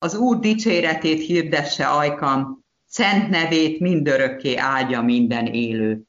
Az Úr dicséretét hirdesse ajkam, szent nevét mindörökké áldja minden élő.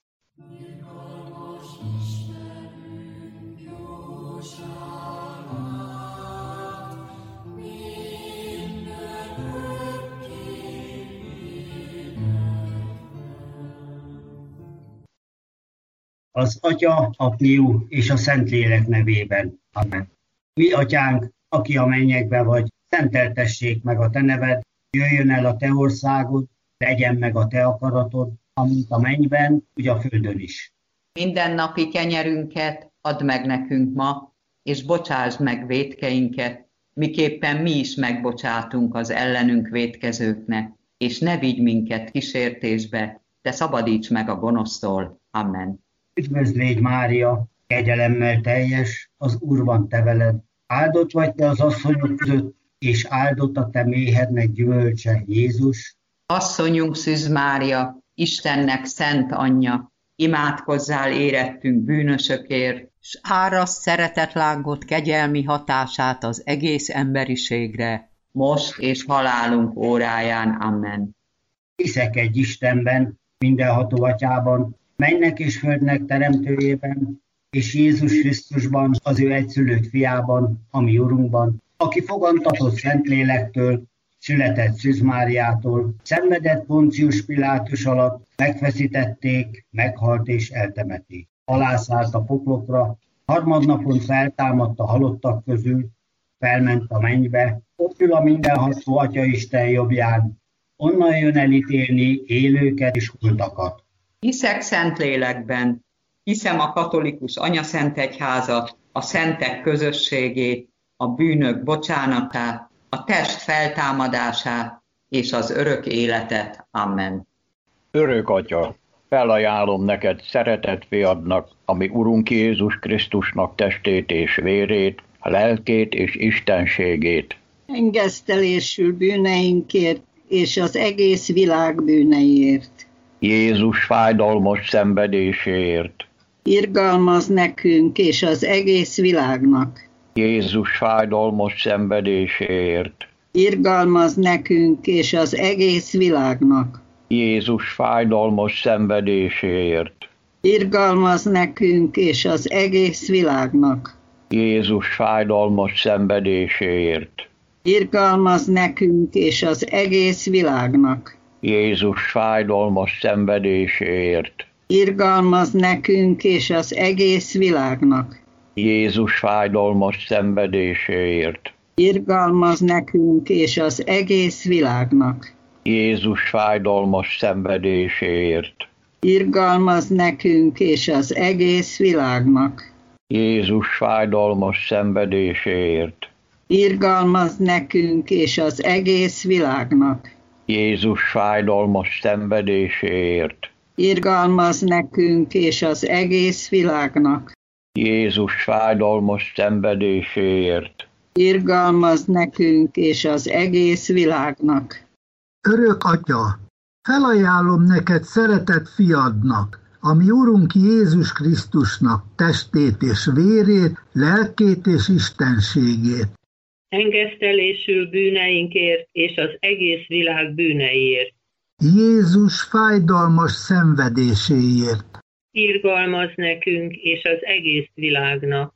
Az Atya, a Fiú és a Szentlélek nevében. Amen. Mi atyánk, aki a mennyekben vagy, szenteltessék meg a te neved, jöjjön el a te országod, legyen meg a te akaratod, amint a mennyben, úgy a földön is. Mindennapi kenyerünket add meg nekünk ma, és bocsásd meg vétkeinket, miképpen mi is megbocsátunk az ellenünk vétkezőknek, és ne vigy minket kísértésbe, de szabadíts meg a gonosztól. Amen. Üdvözl légy, Mária, kegyelemmel teljes, az Úr van te veled. Áldott vagy te az asszonyok között, és áldott a te méhednek gyümölcse, Jézus. Asszonyunk Szűz Mária, Istennek szent anyja, imádkozzál érettünk bűnösökért, s áraszt szeretetlángot kegyelmi hatását az egész emberiségre, most és halálunk óráján. Amen. Hiszek egy Istenben, mindenható Atyában, mennek és földnek teremtőjében, és Jézus Krisztusban, az ő egyszülött fiában, a mi Urunkban, aki fogantatott Szentlélektől, született Szűz Máriától, szenvedett Poncius Pilátus alatt, megfeszítették, meghalt és eltemették. Alászállt a poklokra, harmadnapon feltámadt a halottak közül, felment a mennybe, ott ül a mindenható Atyaisten jobbján, onnan jön elítélni élőket és holtakat. Hiszek Szentlélekben, hiszem a katolikus anyaszentegyházat, a szentek közösségét, a bűnök bocsánatát, a test feltámadását és az örök életet. Amen. Örök Atya, felajánlom neked szeretett fiadnak, ami Urunk Jézus Krisztusnak testét és vérét, lelkét és istenségét. Engesztelésül bűneinkért és az egész világ bűneiért. Jézus fájdalmas szenvedéséért. Irgalmaz nekünk és az egész világnak. Jézus fájdalmas szenvedéséért. Irgalmaz nekünk és az egész világnak. Jézus fájdalmas szenvedéséért. Irgalmaz nekünk és az egész világnak. Jézus fájdalmas szenvedéséért. Irgalmaz nekünk és az egész világnak. Jézus fájdalmas szenvedéséért. Irgalmaz nekünk és az egész világnak. Jézus fájdalmas szenvedéséért. Irgalmaz nekünk és az egész világnak. Jézus fájdalmas szenvedéséért. Irgalmaz nekünk és az egész világnak. Jézus fájdalmas szenvedéséért. Irgalmaz nekünk és az egész világnak. Jézus fájdalmas szenvedéséért. Irgalmaz nekünk és az egész világnak. Jézus fájdalmas szenvedéséért. Irgalmaz nekünk és az egész világnak. Örök Atya, felajánlom neked szeretett fiadnak, ami Urunk Jézus Krisztusnak testét és vérét, lelkét és istenségét. Engesztelésül bűneinkért és az egész világ bűneiért. Jézus fájdalmas szenvedéséért. Irgalmaz nekünk és az egész világnak.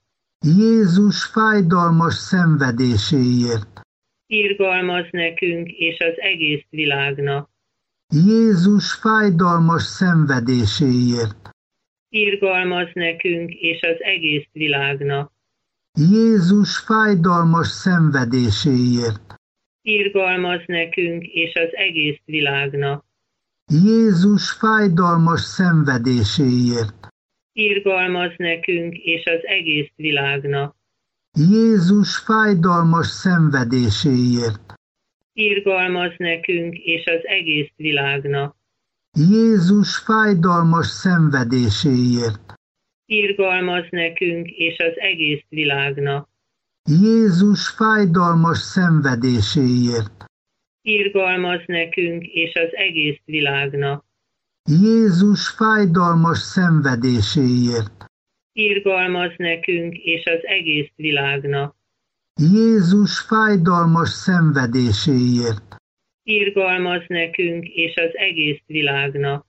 Jézus fájdalmas szenvedéséért. Irgalmaz nekünk és az egész világnak. Jézus fájdalmas szenvedéséért. Irgalmaz nekünk és az egész világnak. Jézus fájdalmas szenvedéséért. Irgalmaz nekünk és az egész világnak. Jézus fájdalmas szenvedéséért. Irgalmaz nekünk és az egész világnak. Jézus fájdalmas szenvedéséért. Irgalmaz nekünk és az egész világnak. Jézus fájdalmas szenvedéséért. Irgalmaz nekünk és az egész világnak. Jézus fájdalmas szenvedéséért. Irgalmaz nekünk és az egész világnak. Jézus fájdalmas szenvedéséért. Irgalmaz nekünk és az egész világnak. Jézus fájdalmas szenvedéséért. Irgalmaz nekünk és az egész világnak.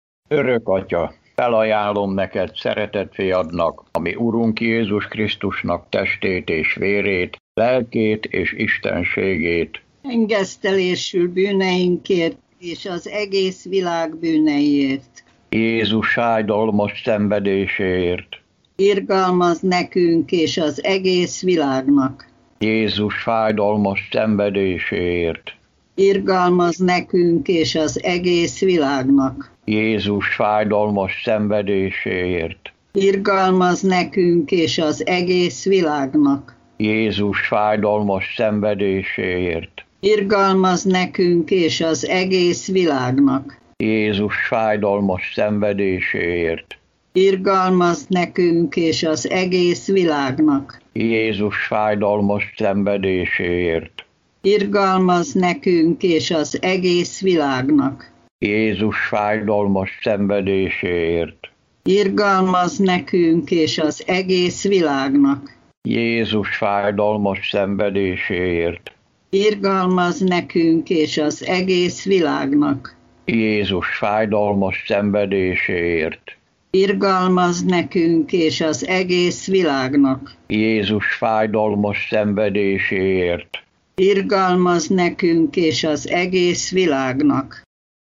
Örök Atya, felajánlom neked szeretett fiadnak, ami Urunk Jézus Krisztusnak testét és vérét, lelkét és istenségét. Engesztelésül bűneinkért és az egész világ bűneiért. Jézus fájdalmas szenvedéséért. Irgalmaz nekünk és az egész világnak. Jézus fájdalmas szenvedéséért. Irgalmaz nekünk és az egész világnak. Jézus fájdalmas szenvedéséért. Irgalmaz nekünk és az egész világnak. Jézus fájdalmas szenvedéséért. Irgalmaz nekünk és az egész világnak. Jézus fájdalmas szenvedéséért. Irgalmaz nekünk és az egész világnak. Jézus fájdalmas szenvedéséért. Irgalmaz nekünk és az egész világnak. Jézus fájdalmas szenvedéséért. Irgalmaz nekünk és az egész világnak. Jézus fájdalmas szenvedéséért. Irgalmaz nekünk és az egész világnak. Jézus fájdalmas szenvedéséért. Irgalmaz nekünk és az egész világnak. Jézus fájdalmas szenvedéséért. Irgalmaz nekünk és az egész világnak.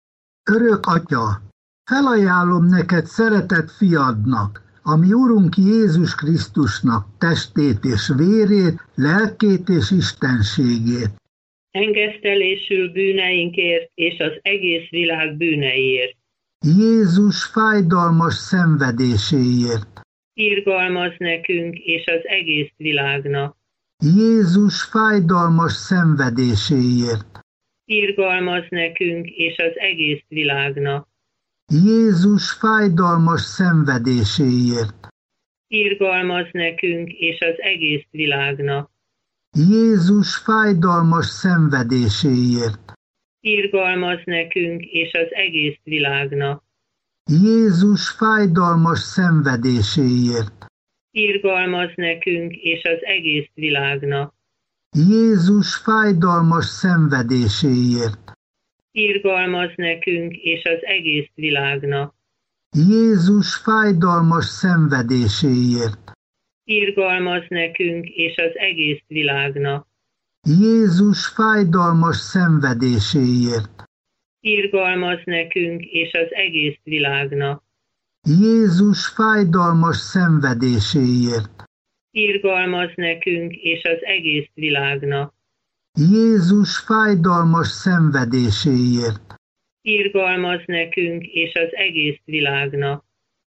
Örök Atya, felajánlom neked szeretett fiadnak, ami Urunk Jézus Krisztusnak testét és vérét, lelkét és istenségét. Engesztelésül bűneinkért és az egész világ bűneiért. Jézus fájdalmas szenvedéséért. Irgalmaz nekünk és az egész világnak. Jézus fájdalmas szenvedéséért. Irgalmaz nekünk és az egész világnak. Jézus fájdalmas szenvedéséért. Irgalmaz nekünk és az egész világnak. Jézus fájdalmas szenvedéséért. Irgalmaz nekünk és az egész világnak. Jézus fájdalmas szenvedéséért. Irgalmaz nekünk és az egész világnak. Jézus fájdalmas szenvedéséért. Irgalmaz nekünk és az egész világnak. Jézus fájdalmas szenvedéséért. Irgalmaz nekünk és az egész világnak. Jézus fájdalmas szenvedéséért. Irgalmaz nekünk és az egész világnak. Jézus fájdalmas szenvedéséért. Irgalmaz nekünk és az egész világnak. Jézus fájdalmas szenvedéséért. Irgalmaz nekünk és az egész világnak.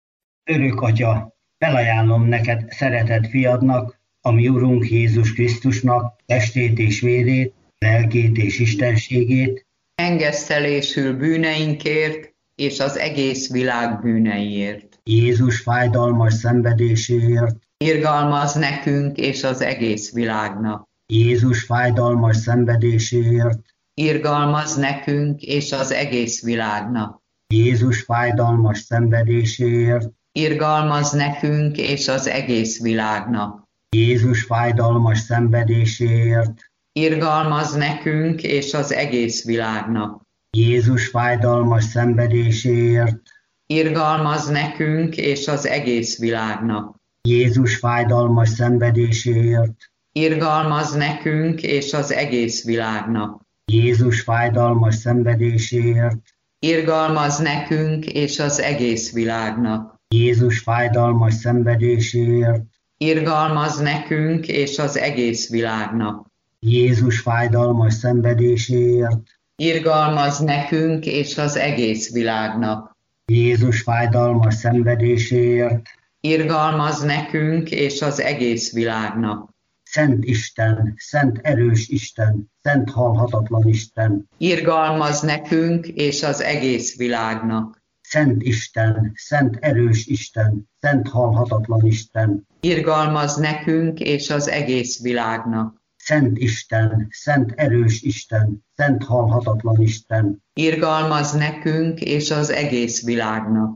Örök Atya, felajánlom neked szeretett fiadnak, ami Urunk Jézus Krisztusnak testét és vérét, lelkét és istenségét. Engesztelésül bűneinkért és az egész világ bűneiért. Jézus fájdalmas szenvedéséért. Irgalmaz nekünk és az egész világnak. Jézus fájdalmas szenvedéséért. Irgalmaz nekünk és az egész világnak. Jézus fájdalmas szenvedéséért. Irgalmaz nekünk és az egész világnak. Jézus fájdalmas szenvedéséért. Irgalmaz nekünk és az egész világnak. Jézus fájdalmas szenvedéséért. Irgalmaz nekünk és az egész világnak. Jézus fájdalmas szenvedéséért. Irgalmaz nekünk és az egész világnak. Jézus fájdalmas szenvedéséért. Irgalmaz nekünk és az egész világnak. Jézus fájdalmas szenvedéséért. Irgalmaz nekünk és az egész világnak. Jézus fájdalmas szenvedéséért. Irgalmaz nekünk és az egész világnak. Jézus fájdalmas szenvedéséért. Irgalmaz nekünk és az egész világnak. Szent Isten, szent erős Isten, szent halhatatlan Isten. Irgalmaz nekünk és az egész világnak. Szent Isten, szent erős Isten, szent halhatatlan Isten. Irgalmaz nekünk és az egész világnak. Szent Isten, szent erős Isten, szent halhatatlan Isten. Irgalmaz nekünk és az egész világnak.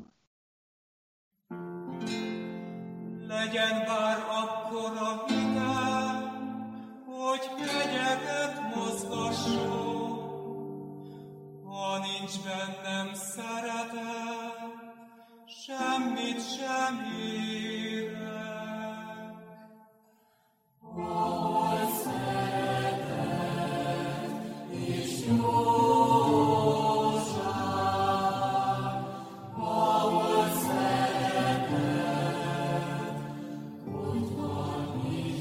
Legyen bár akkora hitem, nincs bennem szeretet, semmit sem érek. Ahol szeretet és jóság, ahol szeretet, ott van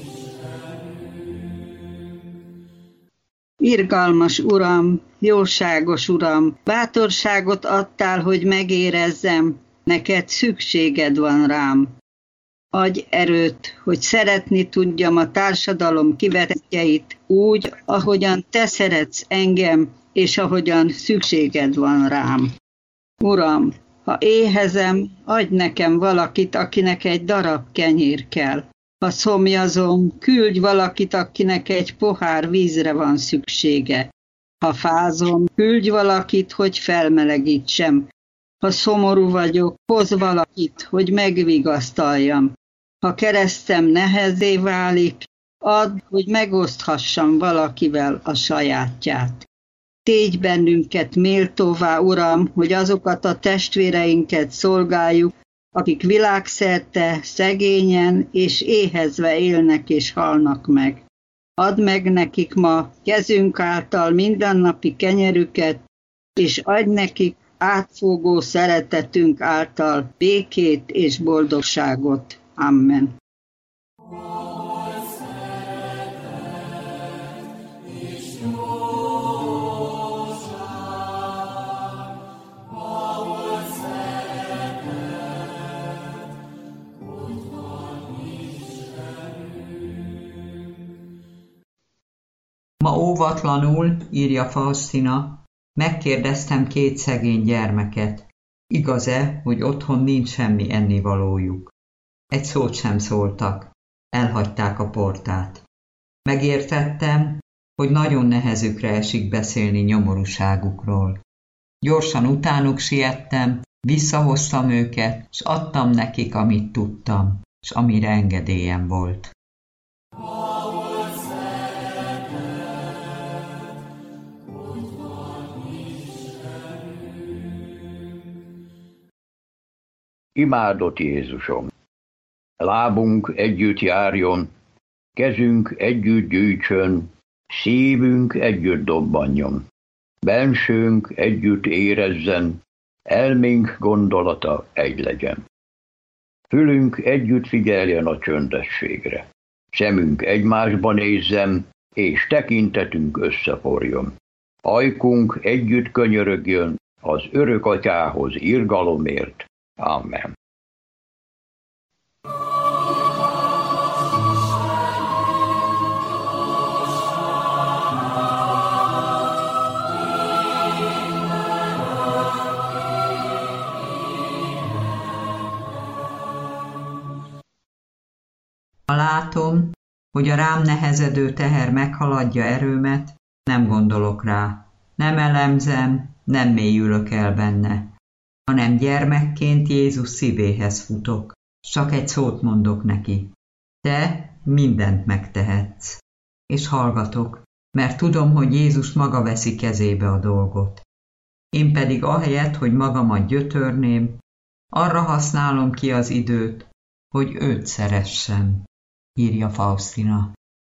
Istenünk. Irgalmas Uram, jóságos Uram, bátorságot adtál, hogy megérezzem, neked szükséged van rám. Adj erőt, hogy szeretni tudjam a társadalom kivetjeit úgy, ahogyan te szeretsz engem, és ahogyan szükséged van rám. Uram, ha éhezem, adj nekem valakit, akinek egy darab kenyér kell. Ha szomjazom, küldj valakit, akinek egy pohár vízre van szüksége. Ha fázom, küldj valakit, hogy felmelegítsem. Ha szomorú vagyok, hozz valakit, hogy megvigasztaljam. Ha keresztem nehezé válik, add, hogy megoszthassam valakivel a sajátját. Tégy bennünket méltóvá, Uram, hogy azokat a testvéreinket szolgáljuk, akik világszerte szegényen és éhezve élnek és halnak meg. Add meg nekik ma kezünk által mindennapi kenyerüket, és adj nekik átfogó szeretetünk által békét és boldogságot. Amen. Ma óvatlanul, írja Faustina, megkérdeztem 2 szegény gyermeket. Igaz-e, hogy otthon nincs semmi ennivalójuk? Egy szót sem szóltak, elhagyták a portát. Megértettem, hogy nagyon nehezükre esik beszélni nyomorúságukról. Gyorsan utánuk siettem, visszahoztam őket, s adtam nekik, amit tudtam, s amire engedélyem volt. Imádott Jézusom! Lábunk együtt járjon, kezünk együtt gyűjtsön, szívünk együtt dobbanjon, bensőnk együtt érezzen, elménk gondolata egy legyen. Fülünk együtt figyeljen a csöndességre, szemünk egymásba nézzen, és tekintetünk összeforjon. Ajkunk együtt könyörögjön az örök atyához irgalomért. Amen. Ha látom, hogy a rám nehezedő teher meghaladja erőmet, nem gondolok rá, nem elemzem, nem mélyülök el benne, hanem gyermekként Jézus szívéhez futok, s csak egy szót mondok neki. Te mindent megtehetsz. És hallgatok, mert tudom, hogy Jézus maga veszi kezébe a dolgot. Én pedig ahelyett, hogy magamat gyötörném, arra használom ki az időt, hogy őt szeressem, írja Faustina.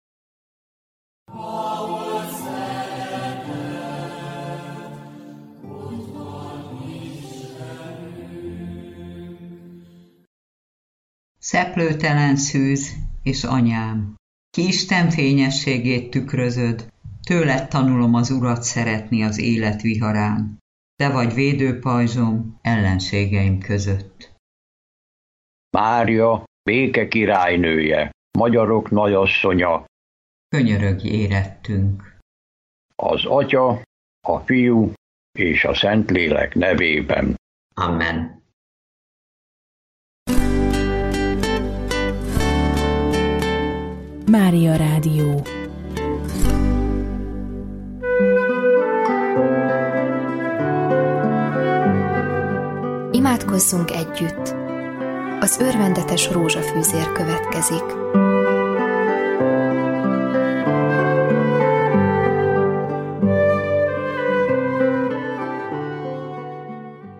Szeplőtelen szűz és anyám, ki Isten fényességét tükrözöd, tőled tanulom az Urat szeretni az élet viharán. Te vagy védőpajzsom ellenségeim között. Mária, béke királynője, magyarok nagyasszonya, könyörögj érettünk. Az Atya, a Fiú és a Szentlélek nevében. Amen. Mária Rádió. Imádkozzunk együtt. Az örvendetes rózsafűzér következik.